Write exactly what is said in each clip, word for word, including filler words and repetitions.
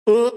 Oh,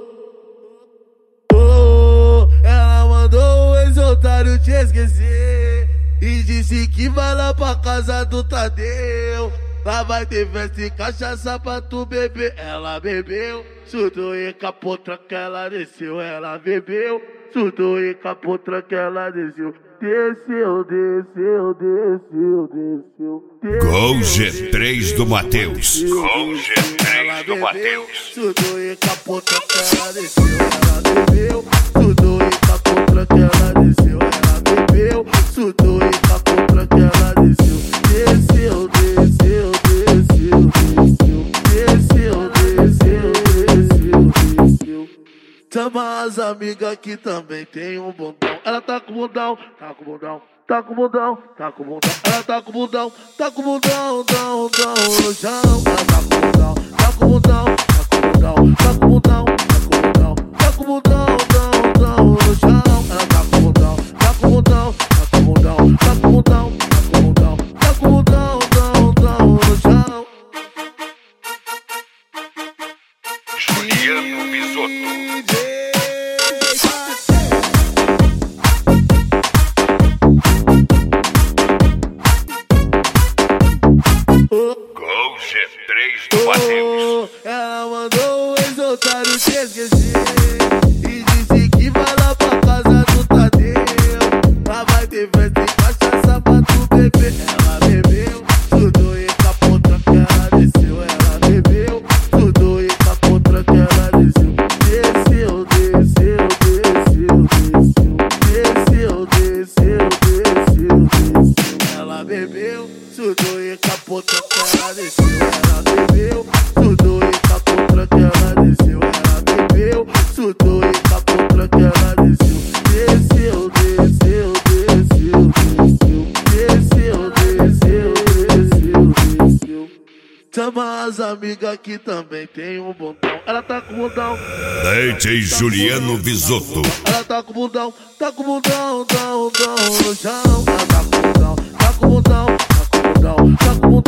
oh, ela mandou o ex-otário te esquecer e disse que vai lá pra casa do Tadeu. Lá vai ter festa e cachaça pra tu beber. Ela bebeu, surtou e capotra que ela desceu. Ela bebeu, surtou e capotra que ela desceu. Desceu, desceu, desceu, desceu. Gol G três do Matheus. Gol G três do Matheus. Surtou e capotra que ela desceu. Ela bebeu, surtou e capotra que ela desceu. Ela bebeu, surtou e capotra que ela desceu. Desceu, desceu, desceu, desceu. Desceu, desceu, desceu, desceu. Chama as amigas que também tem um bundão. Ela tá com bundão, tá com bundão, tá com bundão, tá com bundão. Ela tá com bundão, tá com bundão, dão, dão no chão. Ela tá com bundão, tá com bundão, tá com bundão, tá com bundão, tá com bundão, tá com bundão, dão, dão no chão. Ela tá com bundão, tá com bundão, tá com bundão, tá com bundão, tá com bundão, tá com bundão, dão, dão no chão. Juliano Bisotto. Gol G três do Matheus. Ela mandou o ex-otário te esquecer e disse que vai lá pra casa do Tadeu. Lá vai ter festa e cachaça pra tu beber. Ela bebeu, surtou e capotra que ela desceu. Ela bebeu, surtou e capotra que ela desceu. Desceu, desceu, desceu, desceu. Desceu, desceu, desceu, desceu. Ela bebeu, surtou e capotra que ela desceu. Ela bebeu, surtou e capotra que ela desceu. Ela bebeu, surtou e capotra que ela desceu. Desceu, desceu, desceu, desceu. Desceu, desceu, desceu, desceu. Chama as amigas que também tem um bundão. Ela tá com bundão, D J Juliano Bisotto. ela tá com bundão, tá com bundão, dão, dão no chão. Ela tá com bundão, tá com bundão, tá com bundão, tá com bundão.